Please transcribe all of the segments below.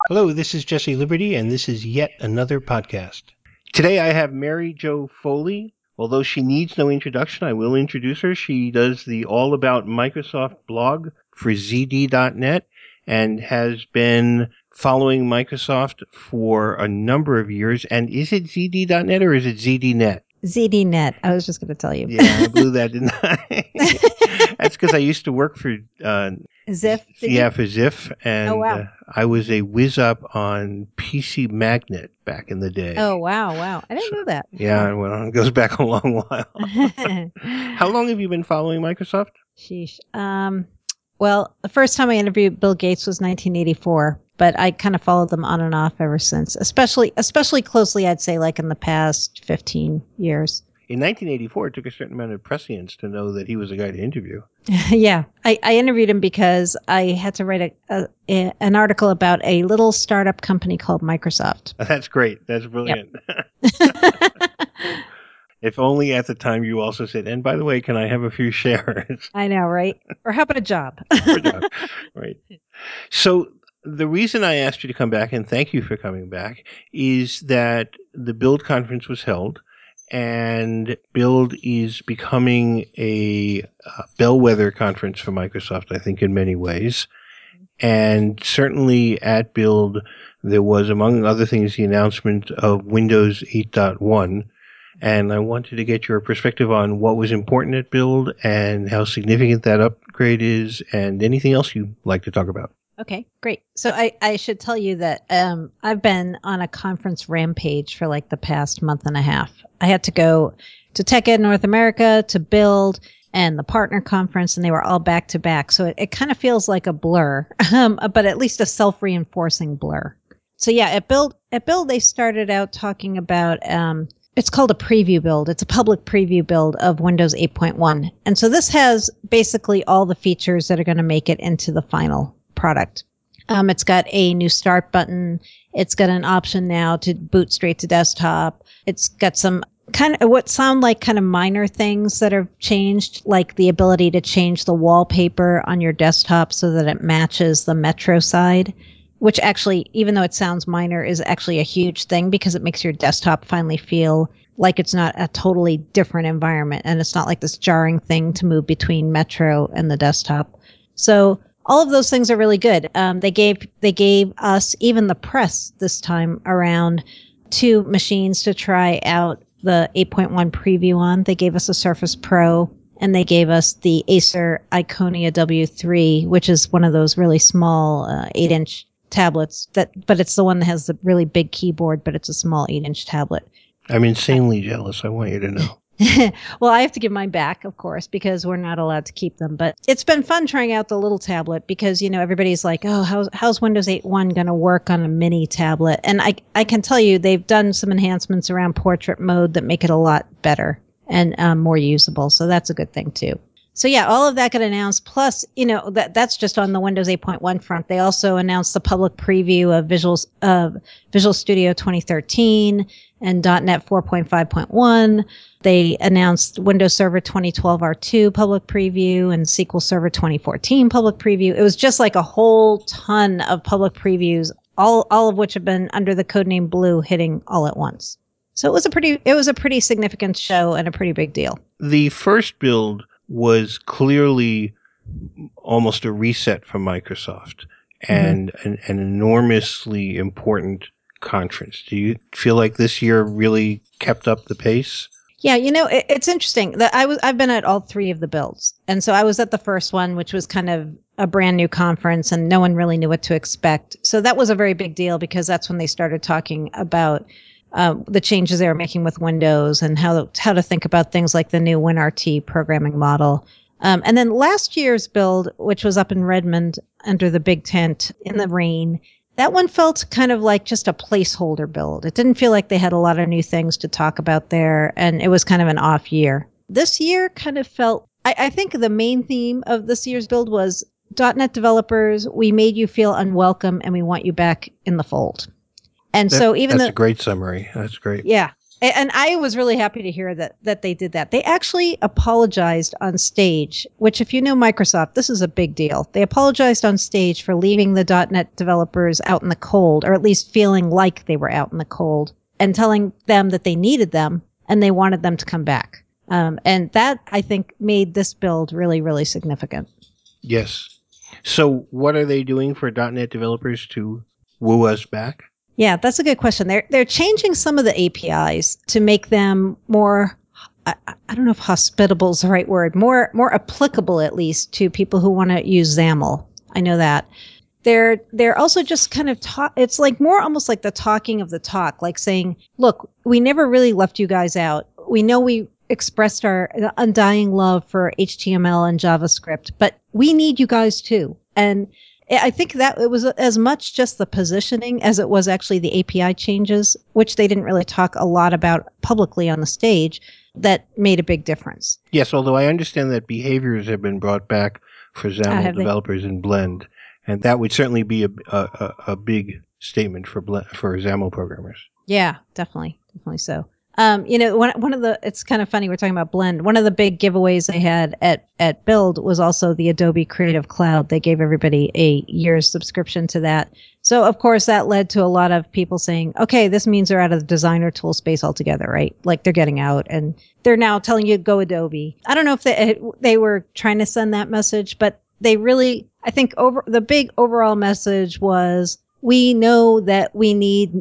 Hello, this is Jesse Liberty, and this is yet another podcast. Today I have Mary Jo Foley. Although she needs no introduction, I will introduce her. She does the All About Microsoft blog for ZD.net and has been following Microsoft for a number of years. And is it ZD.net or is it ZDNet? ZDNet. I was just going to tell you. Yeah, I blew that, didn't I? That's because I used to work for Ziff. for Ziff, and Oh, wow. I was a whiz up on PC Magnet back in the day. Oh, wow. I didn't know that. Yeah, well, it goes back a long while. How long have you been following Microsoft? Sheesh. Well, the first time I interviewed Bill Gates was 1984, but I kind of followed them on and off ever since, especially closely, I'd say, like in the past 15 years. In 1984, it took a certain amount of prescience to know that he was a guy to interview. Yeah, I interviewed him because I had to write an article about a little startup company called Microsoft. That's great. That's brilliant. Yep. If only at the time you also said, and by the way, can I have a few shares? I know, right? Or how about a job? Right. So the reason I asked you to come back, and thank you for coming back, is that the Build conference was held, and Build is becoming a bellwether conference for Microsoft, I think, in many ways. And certainly at Build, there was, among other things, the announcement of Windows 8.1. And I wanted to get your perspective on what was important at Build and how significant that upgrade is, and anything else you'd like to talk about. Okay, great. So I should tell you that I've been on a conference rampage for like the past month and a half. I had to go to TechEd North America, to Build, and the partner conference, and they were all back to back. So it kind of feels like a blur, but at least a self-reinforcing blur. So yeah, at Build they started out talking about it's called a preview build. It's a public preview build of Windows 8.1. And so this has basically all the features that are going to make it into the final product. It's got a new start button. It's got an option now to boot straight to desktop. It's got some kind of what sound like kind of minor things that have changed, like the ability to change the wallpaper on your desktop so that it matches the Metro side, which actually, even though it sounds minor, is actually a huge thing because it makes your desktop finally feel like it's not a totally different environment and it's not like this jarring thing to move between Metro and the desktop. So all of those things are really good. They gave us, even the press this time around, 2 machines to try out the 8.1 preview on. They gave us a Surface Pro, and they gave us the Acer Iconia W3, which is one of those really small 8-inch tablets. But it's the one that has the really big keyboard, but it's a small 8-inch tablet. I'm insanely jealous. I want you to know. Well, I have to give mine back, of course, because we're not allowed to keep them. But it's been fun trying out the little tablet because, everybody's like, oh, how's Windows 8.1 going to work on a mini tablet? And I can tell you they've done some enhancements around portrait mode that make it a lot better and more usable. So that's a good thing, too. So yeah, all of that got announced. Plus, that's just on the Windows 8.1 front. They also announced the public preview of Visual Studio 2013 and .NET 4.5.1. They announced Windows Server 2012 R2 public preview and SQL Server 2014 public preview. It was just like a whole ton of public previews, all of which have been under the codename Blue, hitting all at once. So it was a pretty significant show and a pretty big deal. The first build was clearly almost a reset for Microsoft and an enormously important conference. Do you feel like this year really kept up the pace? Yeah, it's interesting that I've been at all 3 of the builds. And so I was at the first one, which was kind of a brand new conference and no one really knew what to expect. So that was a very big deal because that's when they started talking about the changes they were making with Windows and how to think about things like the new WinRT programming model. And then last year's build, which was up in Redmond under the big tent in the rain, that one felt kind of like just a placeholder build. It didn't feel like they had a lot of new things to talk about there, and it was kind of an off year. This year kind of felt, I think the main theme of this year's build was .NET developers, we made you feel unwelcome and we want you back in the fold. And so that's a great summary. That's great. Yeah. And I was really happy to hear that they did that. They actually apologized on stage, which if you know Microsoft, this is a big deal. They apologized on stage for leaving the .NET developers out in the cold, or at least feeling like they were out in the cold, and telling them that they needed them and they wanted them to come back. And that, I think, made this build really, really significant. Yes. So what are they doing for .NET developers to woo us back? Yeah, that's a good question. They're changing some of the APIs to make them more, I don't know if hospitable is the right word, more applicable at least to people who want to use XAML. I know that. They're also just kind of it's like more almost like the talking of the talk, like saying, look, we never really left you guys out. We know we expressed our undying love for HTML and JavaScript, but we need you guys too. And I think that it was as much just the positioning as it was actually the API changes, which they didn't really talk a lot about publicly on the stage, that made a big difference. Yes, although I understand that behaviors have been brought back for XAML developers in Blend, and that would certainly be a big statement for XAML programmers. Yeah, definitely so. One of the, it's kind of funny, we're talking about Blend. One of the big giveaways they had at Build was also the Adobe Creative Cloud. They gave everybody a year's subscription to that. So of course that led to a lot of people saying, okay, this means they're out of the designer tool space altogether, right? Like they're getting out and they're now telling you go Adobe. I don't know if they were trying to send that message, but they really, I think the big overall message was, we know that we need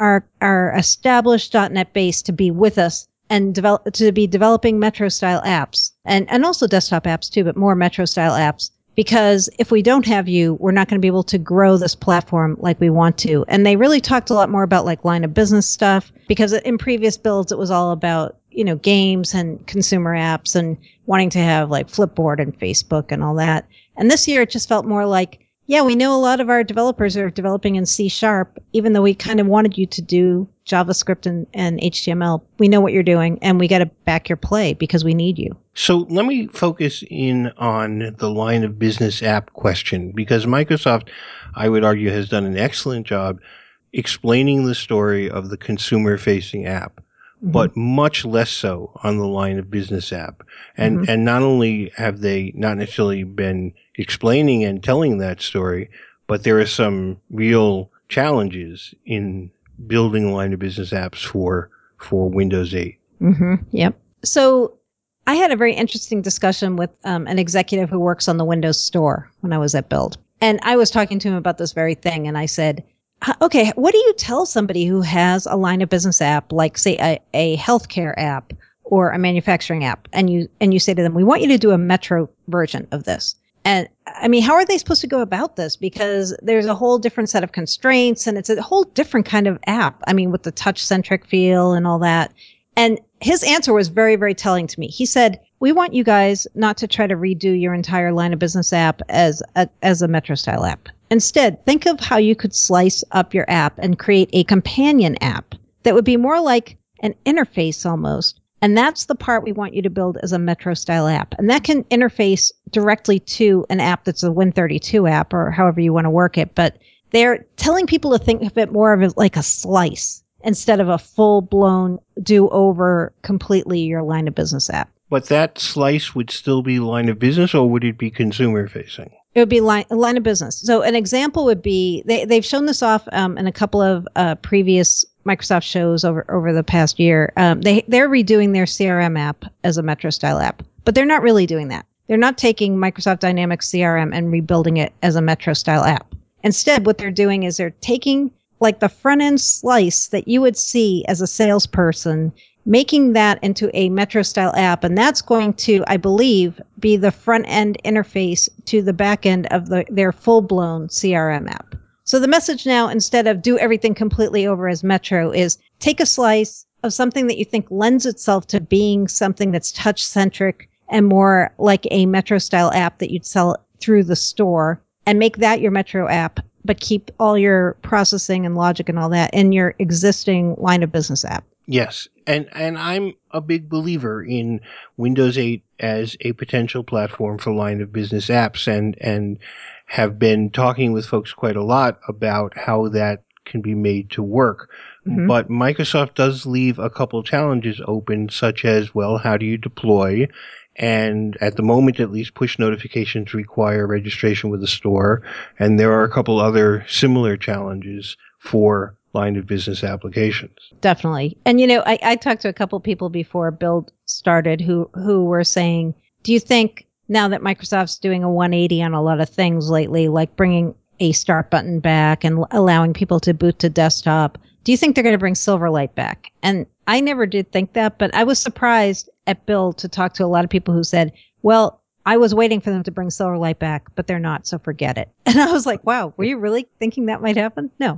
our established .NET base to be with us and be developing Metro style apps and also desktop apps too, but more Metro style apps. Because if we don't have you, we're not going to be able to grow this platform like we want to. And they really talked a lot more about like line of business stuff, because in previous builds, it was all about, games and consumer apps and wanting to have like Flipboard and Facebook and all that. And this year it just felt more like, yeah, we know a lot of our developers are developing in C#, even though we kind of wanted you to do JavaScript and HTML. We know what you're doing, and we got to back your play because we need you. So let me focus in on the line of business app question, because Microsoft, I would argue, has done an excellent job explaining the story of the consumer-facing app, but much less so on the line of business app. And not only have they not necessarily been explaining and telling that story, but there are some real challenges in building line of business apps for Windows 8. Yep. So I had a very interesting discussion with an executive who works on the Windows Store when I was at Build. And I was talking to him about this very thing. And I said, okay, what do you tell somebody who has a line of business app, like say a healthcare app or a manufacturing app, and you say to them, we want you to do a Metro version of this? And I mean, how are they supposed to go about this? Because there's a whole different set of constraints and it's a whole different kind of app. I mean, with the touch centric feel and all that. And his answer was very, very telling to me. He said, we want you guys not to try to redo your entire line of business app as a Metro style app. Instead, think of how you could slice up your app and create a companion app that would be more like an interface almost. And that's the part we want you to build as a Metro style app. And that can interface directly to an app that's a Win32 app or however you want to work it. But they're telling people to think of it more of like a slice instead of a full-blown do-over completely your line of business app. But that slice would still be line of business, or would it be consumer-facing? It would be line of business. So an example would be, they've shown this off in a couple of previous Microsoft shows over the past year. They're redoing their CRM app as a Metro style app, but they're not really doing that. They're not taking Microsoft Dynamics CRM and rebuilding it as a Metro style app. Instead, what they're doing is they're taking like the front end slice that you would see as a salesperson, making that into a Metro style app. And that's going to, I believe, be the front end interface to the back end of their full blown CRM app. So the message now, instead of do everything completely over as Metro, is take a slice of something that you think lends itself to being something that's touch centric and more like a Metro style app that you'd sell through the store, and make that your Metro app, but keep all your processing and logic and all that in your existing line of business app. Yes. And I'm a big believer in Windows 8 as a potential platform for line of business apps, and have been talking with folks quite a lot about how that can be made to work. Mhm. But Microsoft does leave a couple challenges open, such as, well, how do you deploy? And at the moment, at least, push notifications require registration with the store. And there are a couple other similar challenges for line of business applications. Definitely. And, I talked to a couple people before Build started who were saying, do you think now that Microsoft's doing a 180 on a lot of things lately, like bringing a start button back and allowing people to boot to desktop, do you think they're going to bring Silverlight back? And I never did think that, but I was surprised at Build to talk to a lot of people who said, well, I was waiting for them to bring Silverlight back, but they're not, so forget it. And I was like, wow, were you really thinking that might happen? No.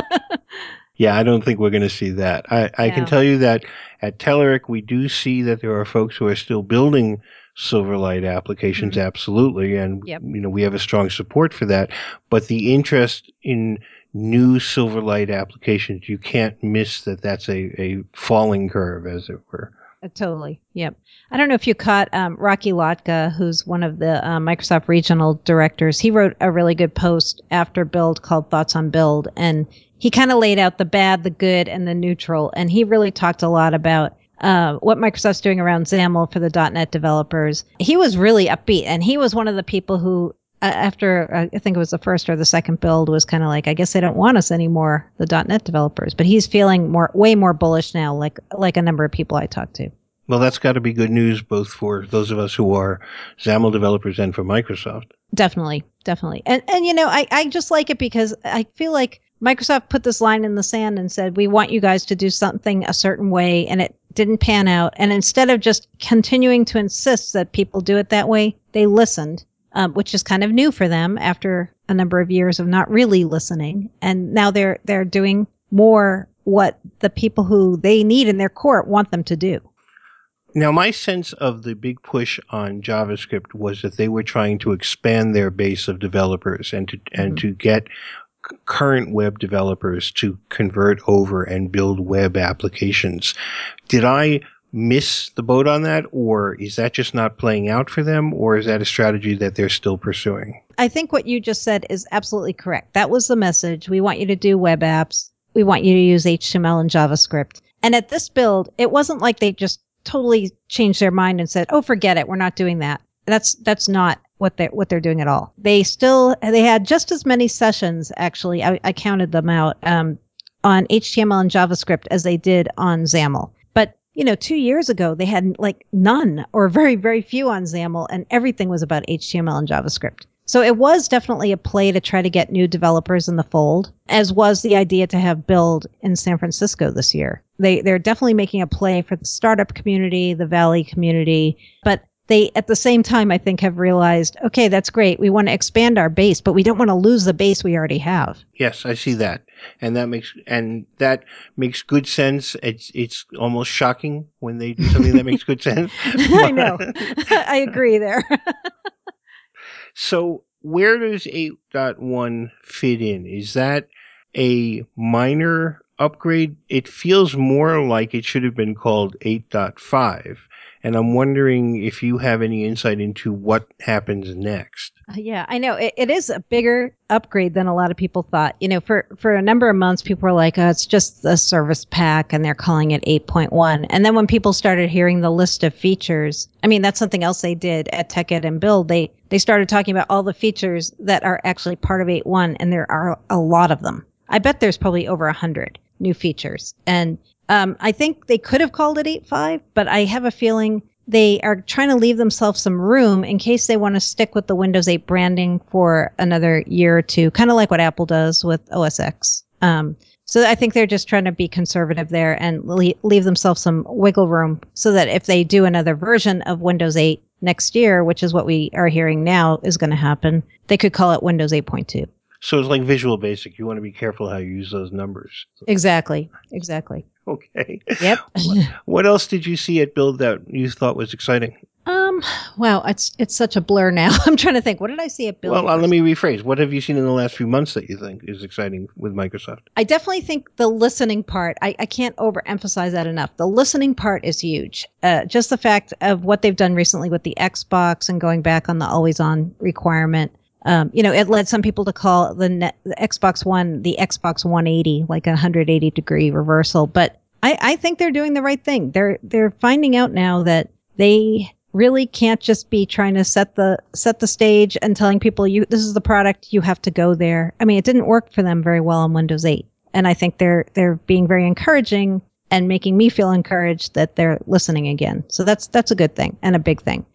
Yeah, I don't think we're going to see that. I can No. tell you that at Telerik, we do see that there are folks who are still building Silverlight applications, Mhm. absolutely. And, Yep. we have a strong support for that. But the interest in new Silverlight applications, you can't miss that that's a falling curve, as it were. Totally. Yep. I don't know if you caught Rocky Lotka, who's one of the Microsoft regional directors. He wrote a really good post after Build called Thoughts on Build. And he kind of laid out the bad, the good, and the neutral. And he really talked a lot about what Microsoft's doing around XAML for the .NET developers. He was really upbeat. And he was one of the people who, after I think it was the first or the second build, was kind of like, I guess they don't want us anymore, the .NET developers. But he's feeling way more bullish now, like a number of people I talked to. Well, that's got to be good news both for those of us who are XAML developers and for Microsoft. Definitely. And I just like it because I feel like Microsoft put this line in the sand and said, we want you guys to do something a certain way, and it didn't pan out. And instead of just continuing to insist that people do it that way, they listened, which is kind of new for them after a number of years of not really listening. And now they're doing more what the people who they need in their court want them to do. Now, my sense of the big push on JavaScript was that they were trying to expand their base of developers and to get current web developers to convert over and build web applications. Did I miss the boat on that, or is that just not playing out for them, or is that a strategy that they're still pursuing? I think what you just said is absolutely correct. That was the message. We want you to do web apps. We want you to use HTML and JavaScript. And at this build, it wasn't like they just totally changed their mind and said, "Oh, forget it. We're not doing that." That's not what they're doing at all. They had just as many sessions, actually. I counted them out, on HTML and JavaScript as they did on XAML. But 2 years ago, they had like none or very, very few on XAML, and everything was about HTML and JavaScript. So it was definitely a play to try to get new developers in the fold, as was the idea to have Build in San Francisco this year. They're definitely making a play for the startup community, the Valley community, but they, at the same time, I think, have realized, okay, that's great. We want to expand our base, but we don't want to lose the base we already have. Yes, I see that. And that makes good sense. It's almost shocking when they do something that makes good sense. I know. I agree there. So where does 8.1 fit in? Is that a minor upgrade? It feels more like it should have been called 8.5. And I'm wondering if you have any insight into what happens next. Yeah, I know. It is a bigger upgrade than a lot of people thought. For a number of months, people were like, oh, it's just the service pack, and they're calling it 8.1. And then when people started hearing the list of features, I mean, that's something else they did at TechEd and Build. They started talking about all the features that are actually part of 8.1, and there are a lot of them. I bet there's probably over 100 new features. And I think they could have called it 8.5, but I have a feeling they are trying to leave themselves some room in case they want to stick with the Windows 8 branding for another year or two, kind of like what Apple does with OS X. So I think they're just trying to be conservative there and leave themselves some wiggle room so that if they do another version of Windows 8 next year, which is what we are hearing now is going to happen, they could call it Windows 8.2. So it's like Visual Basic. You want to be careful how you use those numbers. Exactly. Okay. Yep. What else did you see at Build that you thought was exciting? Wow, it's such a blur now. I'm trying to think. What did I see at Build? Well, let me rephrase. What have you seen in the last few months that you think is exciting with Microsoft? I definitely think the listening part, I can't overemphasize that enough. The listening part is huge. Just the fact of what they've done recently with the Xbox and going back on the always on requirement. It led some people to call the Xbox One the Xbox 180, like a 180-degree reversal. But I think they're doing the right thing. They're finding out now that they really can't just be trying to set the stage and telling people this is the product, you have to go there. I mean, it didn't work for them very well on Windows 8, and I think they're being very encouraging and making me feel encouraged that they're listening again. So that's a good thing and a big thing.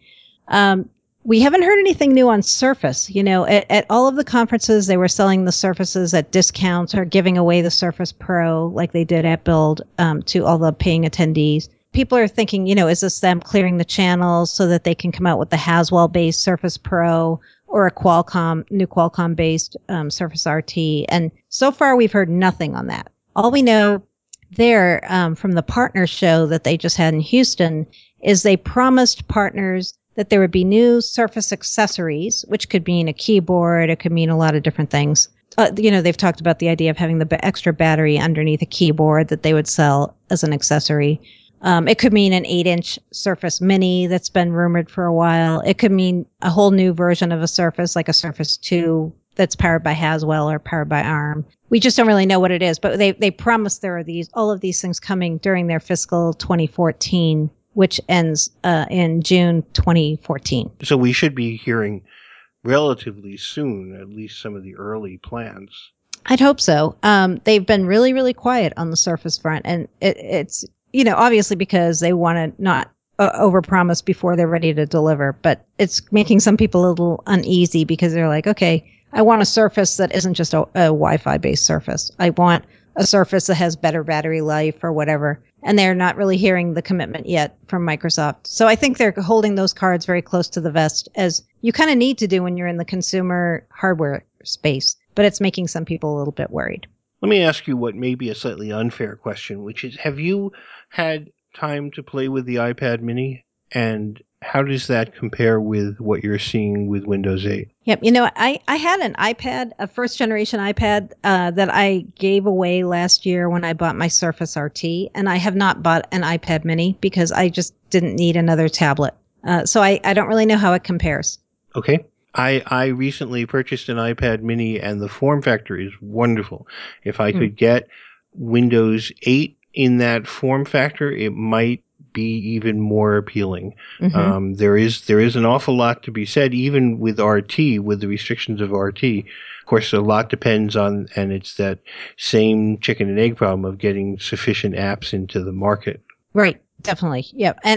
We haven't heard anything new on Surface. At all of the conferences, they were selling the Surfaces at discounts or giving away the Surface Pro like they did at Build to all the paying attendees. People are thinking, is this them clearing the channels so that they can come out with the Haswell-based Surface Pro or a new Qualcomm-based Surface RT? And so far, we've heard nothing on that. All we know there from the partner show that they just had in Houston is they promised partners that there would be new Surface accessories, which could mean a keyboard. It could mean a lot of different things. They've talked about the idea of having the extra battery underneath a keyboard that they would sell as an accessory. It could mean an 8-inch Surface Mini that's been rumored for a while. It could mean a whole new version of a Surface, like a Surface 2 that's powered by Haswell or powered by ARM. We just don't really know what it is, but they promised there are all of these things coming during their fiscal 2014, which ends in June 2014. So we should be hearing relatively soon, at least some of the early plans. I'd hope so. They've been really, really quiet on the Surface front, and it's obviously because they want to not overpromise before they're ready to deliver, but it's making some people a little uneasy because they're like, okay, I want a Surface that isn't just a Wi-Fi based Surface. I want a Surface that has better battery life or whatever. And they're not really hearing the commitment yet from Microsoft. So I think they're holding those cards very close to the vest, as you kind of need to do when you're in the consumer hardware space. But it's making some people a little bit worried. Let me ask you what may be a slightly unfair question, which is, have you had time to play with the iPad mini? And how does that compare with what you're seeing with Windows 8? Yep. I had an iPad, a first generation iPad that I gave away last year when I bought my Surface RT. And I have not bought an iPad mini because I just didn't need another tablet. So I don't really know how it compares. Okay. I recently purchased an iPad mini and the form factor is wonderful. If I could get Windows 8 in that form factor, it might be even more appealing. Mm-hmm. There is an awful lot to be said, even with RT, with the restrictions of RT. Of course, a lot depends on, and it's that same chicken and egg problem of getting sufficient apps into the market. Right. Definitely. Yeah. And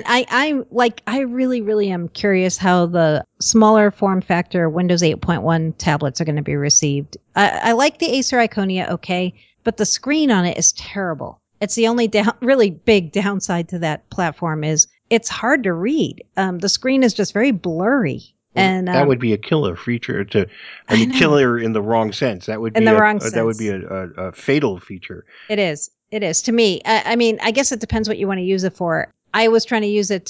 I really, really am curious how the smaller form factor Windows 8.1 tablets are going to be received. I like the Acer Iconia. Okay. But the screen on it is terrible. It's the only really big downside to that platform is it's hard to read. The screen is just very blurry. Well, and that would be a killer feature killer in the wrong sense. That would be that would be a fatal feature. It is. It is to me. I mean, I guess it depends what you want to use it for. I was trying to use it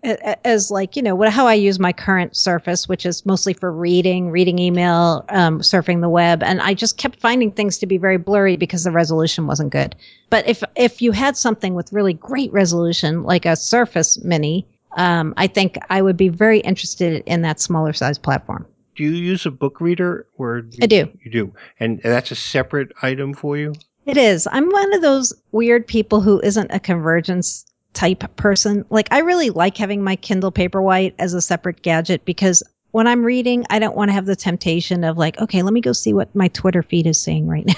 as how I use my current Surface, which is mostly for reading email, surfing the web. And I just kept finding things to be very blurry because the resolution wasn't good. But if you had something with really great resolution, like a Surface Mini, I think I would be very interested in that smaller size platform. Do you use a book reader? I do. You do. And that's a separate item for you? It is. I'm one of those weird people who isn't a convergence type person. Like, I really like having my Kindle Paperwhite as a separate gadget because when I'm reading, I don't want to have the temptation of like, okay, let me go see what my Twitter feed is saying right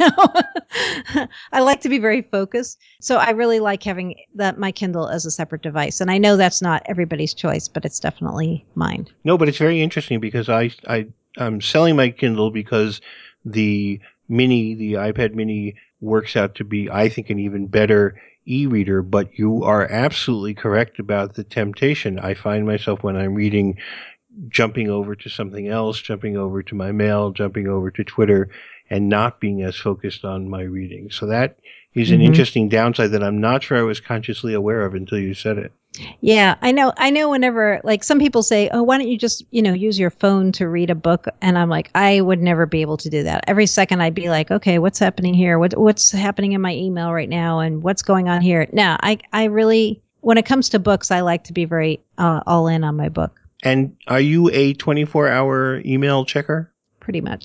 now. I like to be very focused. So I really like having my Kindle as a separate device. And I know that's not everybody's choice, but it's definitely mine. No, but it's very interesting because I'm selling my Kindle because the iPad mini works out to be, I think, an even better e-reader, but you are absolutely correct about the temptation. I find myself when I'm reading, jumping over to something else, jumping over to my mail, jumping over to Twitter, and not being as focused on my reading. So that is an interesting downside that I'm not sure I was consciously aware of until you said it. Yeah, I know whenever, like, some people say, oh, why don't you just, use your phone to read a book? And I'm like, I would never be able to do that. Every second I'd be like, okay, what's happening here? What's happening in my email right now? And what's going on here? Now, I really, when it comes to books, I like to be very all in on my book. And are you a 24-hour email checker? pretty much.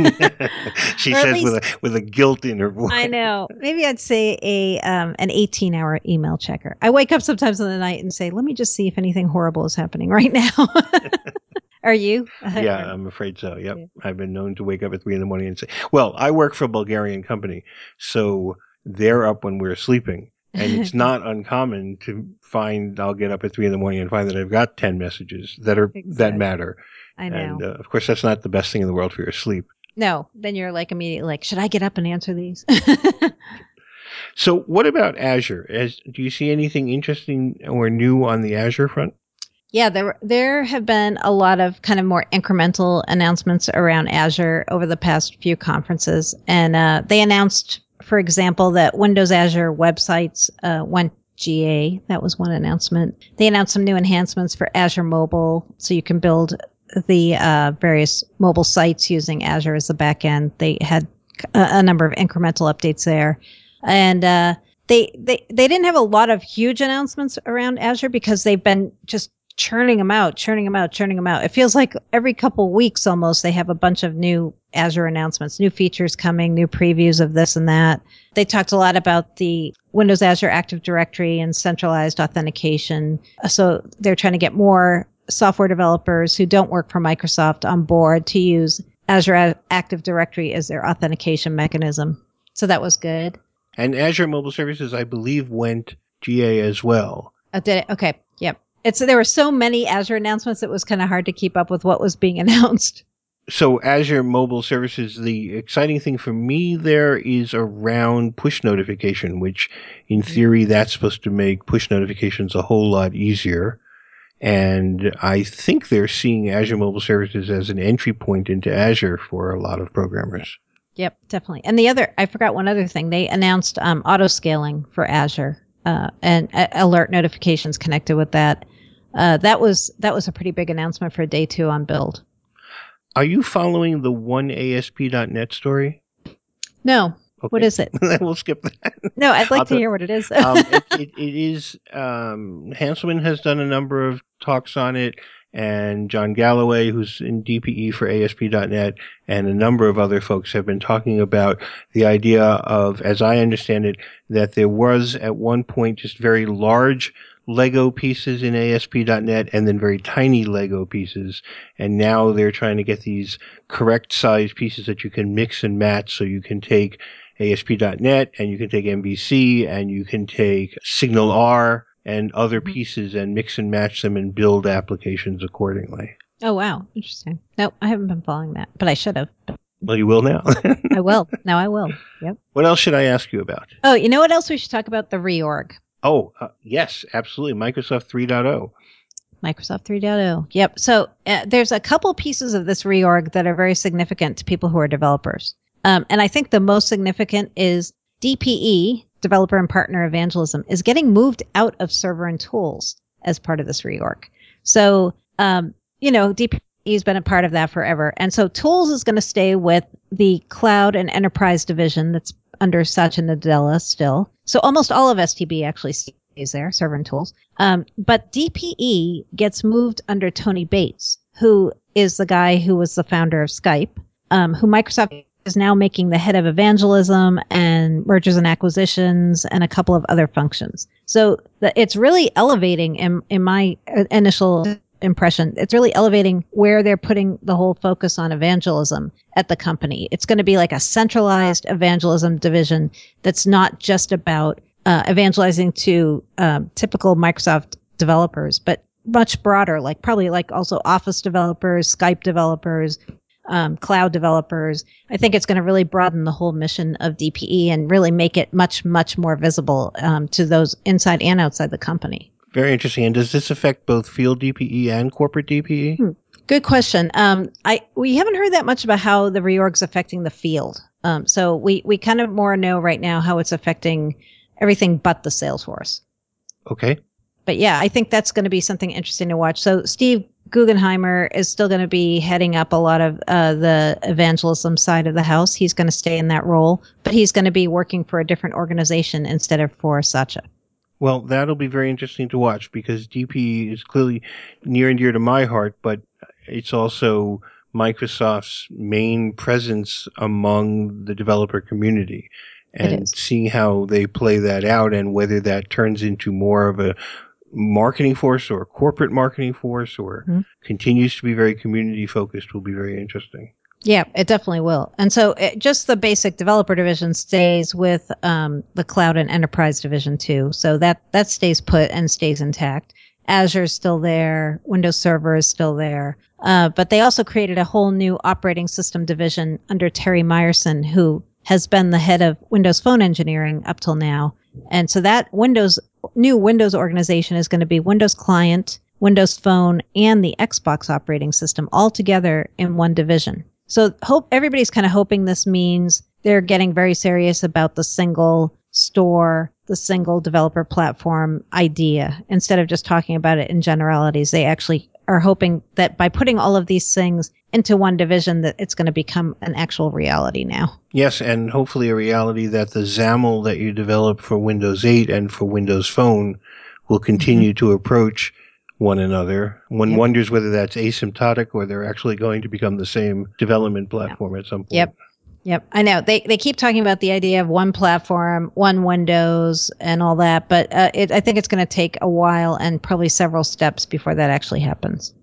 She Or at says least with a guilt in her voice. I know. Maybe I'd say an 18-hour email checker. I wake up sometimes in the night and say, "Let me just see if anything horrible is happening right now." Are you? Yeah, I'm afraid so. Yep. Yeah. I've been known to wake up at 3 a.m. and say, well, I work for a Bulgarian company, so they're up when we're sleeping. And it's not uncommon to find I'll get up at 3 a.m. and find that I've got 10 messages that Exactly. matter. I know. And of course, that's not the best thing in the world for your sleep. No, then you're like immediately like, should I get up and answer these? So, what about Azure? Do you see anything interesting or new on the Azure front? Yeah, there have been a lot of kind of more incremental announcements around Azure over the past few conferences, and they announced, for example, that Windows Azure websites went GA. That was one announcement. They announced some new enhancements for Azure Mobile, so you can build the various mobile sites using Azure as the backend. They had a number of incremental updates there, and they didn't have a lot of huge announcements around Azure because they've been just churning them out. It feels like every couple weeks almost they have a bunch of new Azure announcements, new features coming, new previews of this and that. They talked a lot about the Windows Azure Active Directory and centralized authentication. So they're trying to get more software developers who don't work for Microsoft on board to use Azure Active Directory as their authentication mechanism. So that was good. And Azure Mobile Services, I believe, went GA as well. Did it? Okay. Yep. There were so many Azure announcements, it was kind of hard to keep up with what was being announced. So Azure Mobile Services, the exciting thing for me there is around push notification, which in theory that's supposed to make push notifications a whole lot easier. And I think they're seeing Azure Mobile Services as an entry point into Azure for a lot of programmers. Yep, definitely. And I forgot one other thing. They announced auto scaling for Azure and alert notifications connected with that. That was a pretty big announcement for day 2 on Build. Are you following the oneasp.net story? No. Okay. What is it? We'll skip that. No, I'd like to hear what it is. It is, Hanselman has done a number of talks on it, and John Galloway, who's in DPE for ASP.NET, and a number of other folks have been talking about the idea of, as I understand it, that there was at one point just very large Lego pieces in ASP.NET and then very tiny Lego pieces. And now they're trying to get these correct size pieces that you can mix and match, so you can take ASP.NET and you can take MVC and you can take Signal R and other pieces and mix and match them and build applications accordingly. Oh, wow. Interesting. Nope, I haven't been following that, but I should have. Well, you will now. I will. Now I will. Yep. What else should I ask you about? Oh, you know what else we should talk about? The reorg. Oh, yes, absolutely. Microsoft 3.0. Microsoft 3.0. Yep. So there's a couple pieces of this reorg that are very significant to people who are developers. And I think the most significant is DPE, Developer and Partner Evangelism, is getting moved out of Server and Tools as part of this reorg. So, DPE has been a part of that forever. And so Tools is going to stay with the Cloud and Enterprise division that's under Satya Nadella still. So almost all of STB actually stays there, Server and Tools. But DPE gets moved under Tony Bates, who is the guy who was the founder of Skype, who Microsoft is now making the head of evangelism and mergers and acquisitions and a couple of other functions. So it's really elevating in my initial impression. It's really elevating where they're putting the whole focus on evangelism at the company. It's going to be like a centralized evangelism division that's not just about evangelizing to typical Microsoft developers, but much broader, probably also Office developers, Skype developers, cloud developers. I think it's going to really broaden the whole mission of DPE and really make it much, much more visible to those inside and outside the company. Very interesting. And does this affect both field DPE and corporate DPE? Good question. We haven't heard that much about how the reorg's affecting the field. So we kind of more know right now how it's affecting everything but the sales force. Okay. But yeah, I think that's going to be something interesting to watch. So Steve Guggenheimer is still going to be heading up a lot of the evangelism side of the house. He's going to stay in that role, but he's going to be working for a different organization instead of for Satya. Well, that'll be very interesting to watch because DPE is clearly near and dear to my heart, but it's also Microsoft's main presence among the developer community, and seeing how they play that out and whether that turns into more of a marketing force or a corporate marketing force or continues to be very community focused will be very interesting. Yeah, it definitely will. And so just the basic developer division stays with the cloud and enterprise division too. So that stays put and stays intact. Azure's still there. Windows Server is still there. But they also created a whole new operating system division under Terry Myerson, who has been the head of Windows Phone engineering up till now. And so that new Windows organization is going to be Windows Client, Windows Phone, and the Xbox operating system all together in one division. So everybody's kind of hoping this means they're getting very serious about the single store, the single developer platform idea. Instead of just talking about it in generalities, they actually are hoping that by putting all of these things into one division, that it's going to become an actual reality now. Yes, and hopefully a reality that the XAML that you develop for Windows 8 and for Windows Phone will continue to approach one another. One wonders whether that's asymptotic or they're actually going to become the same development platform at some point. Yep. I know. They keep talking about the idea of one platform, one Windows, and all that, but I think it's going to take a while and probably several steps before that actually happens.